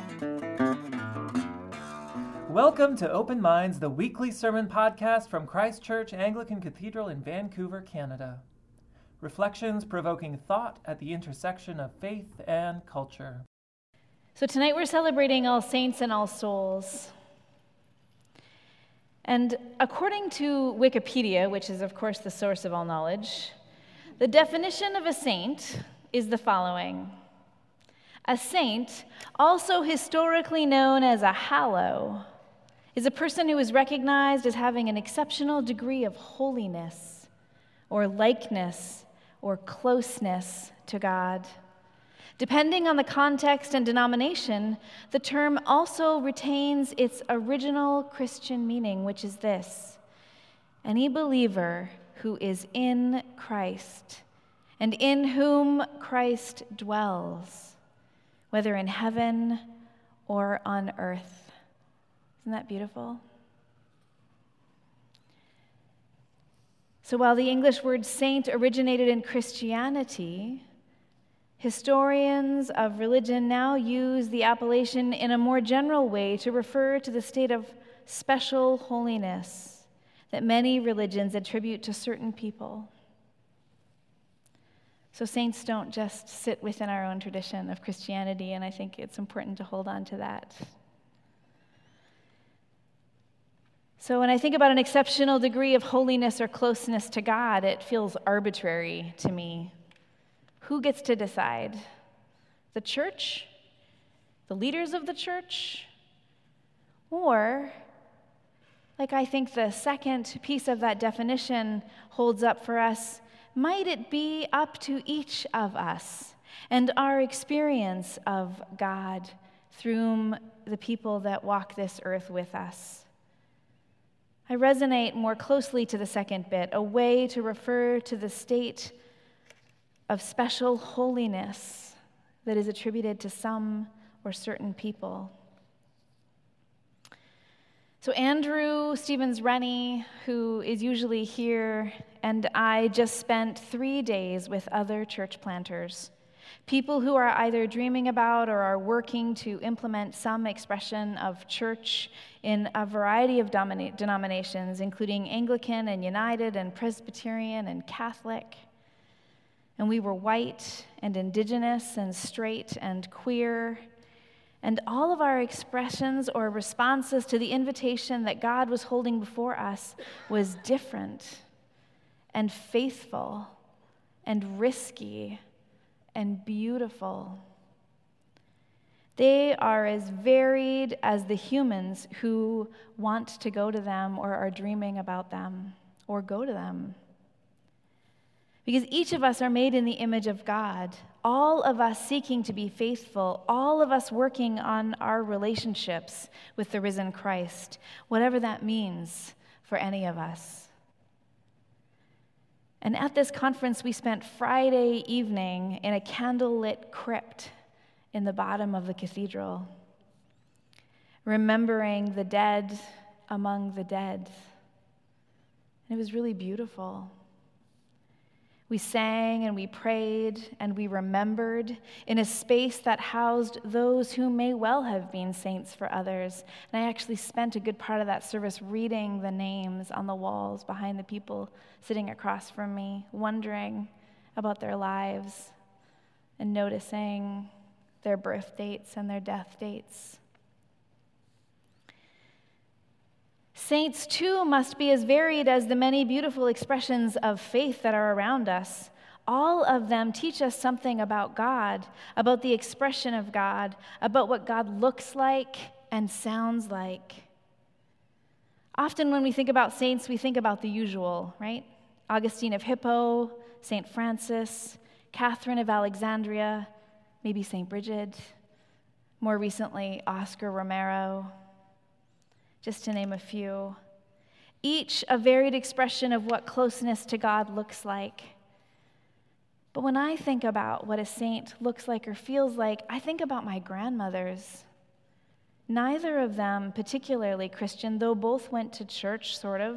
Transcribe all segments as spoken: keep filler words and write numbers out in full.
Welcome to Open Minds, the weekly sermon podcast from Christ Church Anglican Cathedral in Vancouver, Canada. Reflections provoking thought at the intersection of faith and culture. So tonight we're celebrating All Saints and All Souls. And according to Wikipedia, which is of course the source of all knowledge, the definition of a saint is the following. A saint, also historically known as a hallow, is a person who is recognized as having an exceptional degree of holiness or likeness or closeness to God. Depending on the context and denomination, the term also retains its original Christian meaning, which is this: any believer who is in Christ and in whom Christ dwells, whether in heaven or on earth. Isn't that beautiful? So while the English word saint originated in Christianity, historians of religion now use the appellation in a more general way to refer to the state of special holiness that many religions attribute to certain people. So saints don't just sit within our own tradition of Christianity, and I think it's important to hold on to that. So when I think about an exceptional degree of holiness or closeness to God, it feels arbitrary to me. Who gets to decide? The church? The leaders of the church? Or, like I think the second piece of that definition holds up for us, might it be up to each of us and our experience of God through the people that walk this earth with us? I resonate more closely to the second bit, a way to refer to the state of special holiness that is attributed to some or certain people. So Andrew Stevens-Rennie, who is usually here, and I just spent three days with other church planters, people who are either dreaming about or are working to implement some expression of church in a variety of domina- denominations, including Anglican and United and Presbyterian and Catholic. And we were white and indigenous and straight and queer. And all of our expressions or responses to the invitation that God was holding before us was different and faithful and risky and beautiful. They are as varied as the humans who want to go to them or are dreaming about them or go to them. Because each of us are made in the image of God, all of us seeking to be faithful, all of us working on our relationships with the risen Christ, whatever that means for any of us. And at this conference, we spent Friday evening in a candlelit crypt in the bottom of the cathedral, remembering the dead among the dead. And it was really beautiful. We sang and we prayed and we remembered in a space that housed those who may well have been saints for others. And I actually spent a good part of that service reading the names on the walls behind the people sitting across from me, wondering about their lives and noticing their birth dates and their death dates. Saints, too, must be as varied as the many beautiful expressions of faith that are around us. All of them teach us something about God, about the expression of God, about what God looks like and sounds like. Often when we think about saints, we think about the usual, right? Augustine of Hippo, Saint Francis, Catherine of Alexandria, maybe Saint Bridget, more recently, Oscar Romero, just to name a few. Each a varied expression of what closeness to God looks like. But when I think about what a saint looks like or feels like, I think about my grandmothers. Neither of them particularly Christian, though both went to church, sort of.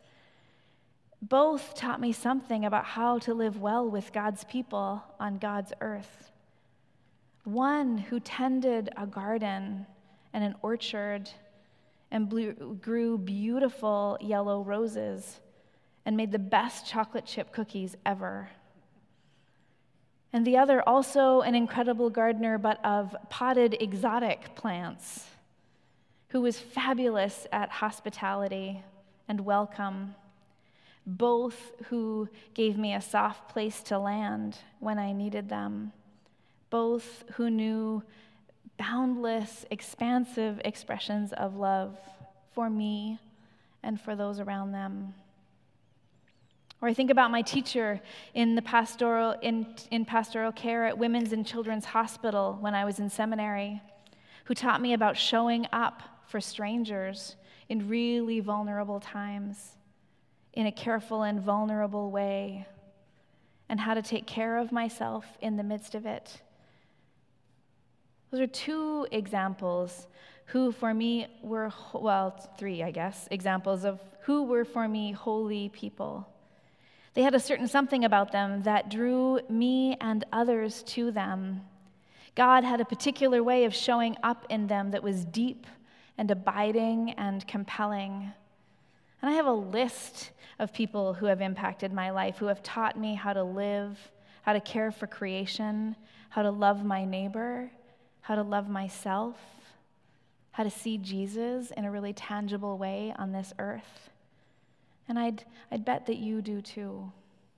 Both taught me something about how to live well with God's people on God's earth. one who tended a garden and an orchard and blew, grew beautiful yellow roses and made the best chocolate chip cookies ever. And the other, also an incredible gardener, but of potted exotic plants, who was fabulous at hospitality and welcome, both who gave me a soft place to land when I needed them, both who knew boundless, expansive expressions of love for me and for those around them. Or I think about my teacher in the pastoral in, in pastoral care at Women's and Children's Hospital when I was in seminary, who taught me about showing up for strangers in really vulnerable times, in a careful and vulnerable way, and how to take care of myself in the midst of it. Those are two examples who for me were, well, three, I guess, examples of who were for me holy people. They had a certain something about them that drew me and others to them. God had a particular way of showing up in them that was deep and abiding and compelling. And I have a list of people who have impacted my life, who have taught me how to live, how to care for creation, how to love my neighbor, how to love myself, how to see Jesus in a really tangible way on this earth. And I'd, I'd bet that you do too.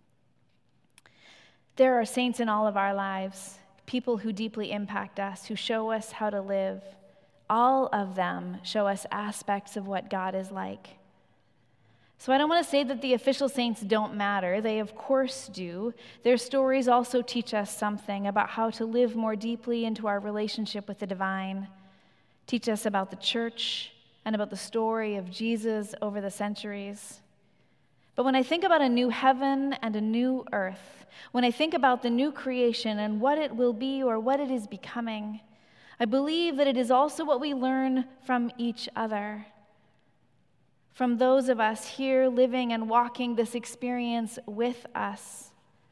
There are saints in all of our lives, people who deeply impact us, who show us how to live. All of them show us aspects of what God is like. So I don't want to say that the official saints don't matter. They of course do. Their stories also teach us something about how to live more deeply into our relationship with the divine, teach us about the church and about the story of Jesus over the centuries. But when I think about a new heaven and a new earth, when I think about the new creation and what it will be or what it is becoming, I believe that it is also what we learn from each other, from those of us here living and walking this experience with us,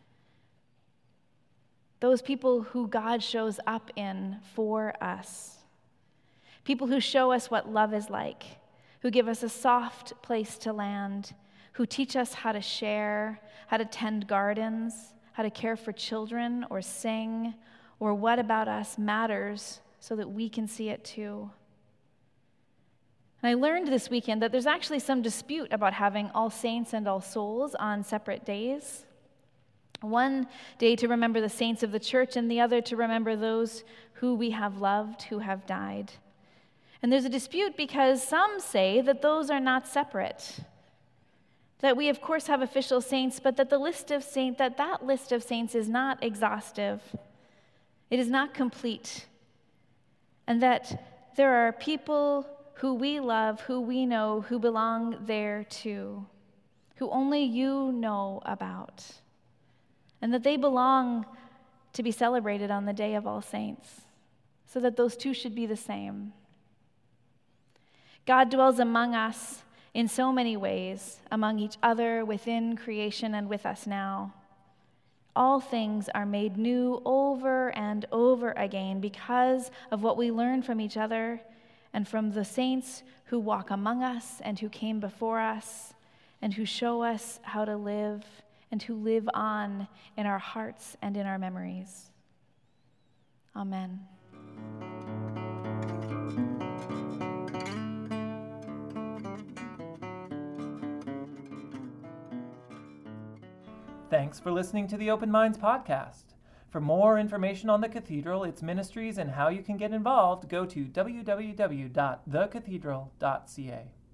those people who God shows up in for us, people who show us what love is like, who give us a soft place to land, who teach us how to share, how to tend gardens, how to care for children or sing, or what about us matters so that we can see it too. And I learned this weekend that there's actually some dispute about having All Saints and All Souls on separate days. One day to remember the saints of the church, and the other to remember those who we have loved, who have died. And there's a dispute because some say that those are not separate, that we of course have official saints, but that the list of saints, that that list of saints is not exhaustive. It is not complete. And that there are people who we love, who we know, who belong there too, who only you know about, and that they belong to be celebrated on the Day of All Saints, so that those two should be the same. God dwells among us in so many ways, among each other, within creation, and with us now. All things are made new over and over again because of what we learn from each other and from the saints who walk among us and who came before us and who show us how to live and who live on in our hearts and in our memories. Amen. Thanks for listening to the Open Minds podcast. For more information on the Cathedral, its ministries, and how you can get involved, go to w w w dot the cathedral dot c a.